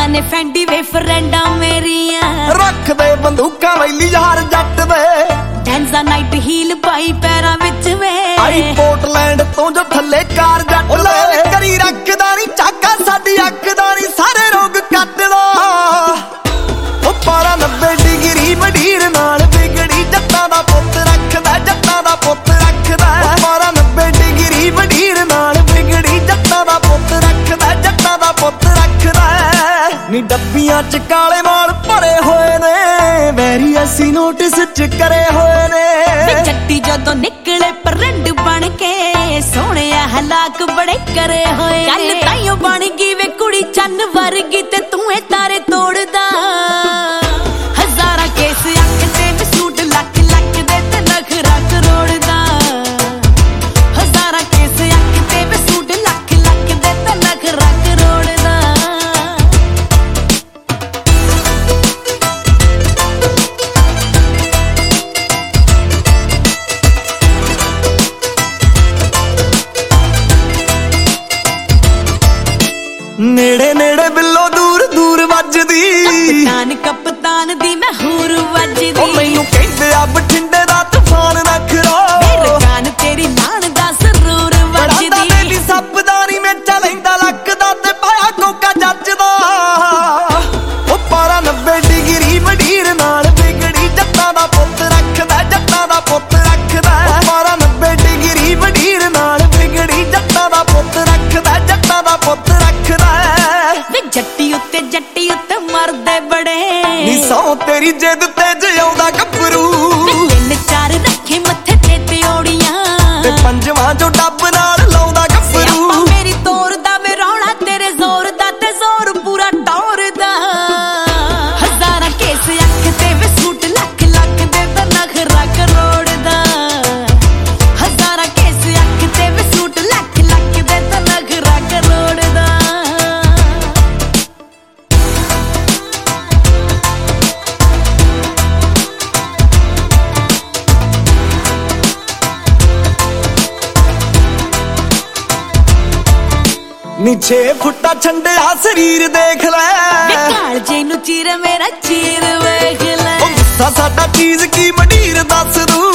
ने फैंडी वे फ्रेंडा मेरिया रख दे बंदूका वैली यार जट दे डेंजा नाइट हील पाई पैरा विच वे आई पोर्टलैंड तो जो थल्ले कार जट दे करी रखदा नी चाका साडी अखदा नी सारे रोग कटदा ओ पारा 90 डिग्री मडीर नाल बिगड़ी जट्टां दा पुੱਤ रखदा जट्टां दा पुੱਤ रखदा पारा 90 डिग्री मडीर नाल बिगड़ी जट्टां दा पुੱਤ रखदा जट्टां दा पुੱਤ रखदा नी डब्बियां च काले माल भरे होए ने वैरी असी नोटिस च करे होए ने जट्टी जदों निकले परंड बन के सोहणे हलाक बड़े करे होए गल ताइयों बन गई वे कुड़ी चन्न वर्गी ते तू ए तारे तोड़दा हजारां केस अख ते सूट लख लख दे ते नखरा करोड़दा हजारां केस अख ते सूट लख लख दे ते नखरा करोड़दा नेड़े नेड़े बिल्लो दूर दूर वजदी कप्तान दी मैं हूर वजदी ओ मैनू कहंदे आ बठिंडे दा तूफान नखरा मेरे कान तेरी लान दा सरूर वजदी मेरी सपदारी में चलैंदा लकदा ते पाया कोका जੱਜਦਾ ओ पारा 90 डिग्री मडीर नाल बिगड़ी जट्टां दा पुੱਤ रखदा जट्टां दा पुੱਤ रखदा पारा 90 डिग्री मडीर नाल बिगड़ी जट्टां दा पुੱਤ रखदा जट्टां दा पुੱਤ रखदा जट्टी उत्ते मरदे बड़े नी सौ तेरी जिद ते जिउंदा गभरू तीन चार रखे मत्थे ते त्योड़ियां ते पंजवां जो डब नाल लाउंदा गभरू मेरी तोर दा वे रौला तेरे जोर दा ते जोर पूरा टौर दा हजारां केस अख ते वे सूट लख लख दे ते नखरा करोड़ दा हजारां केस अख ते वे सूट लख लख दे ते नखरा करोड़ दा नी 6 फुट्टा छंडिया शरीर देख ले काल जे नू चीर मेरा चीर वेख ले ओ गुस्सा साडा चीज की मडीर दस दू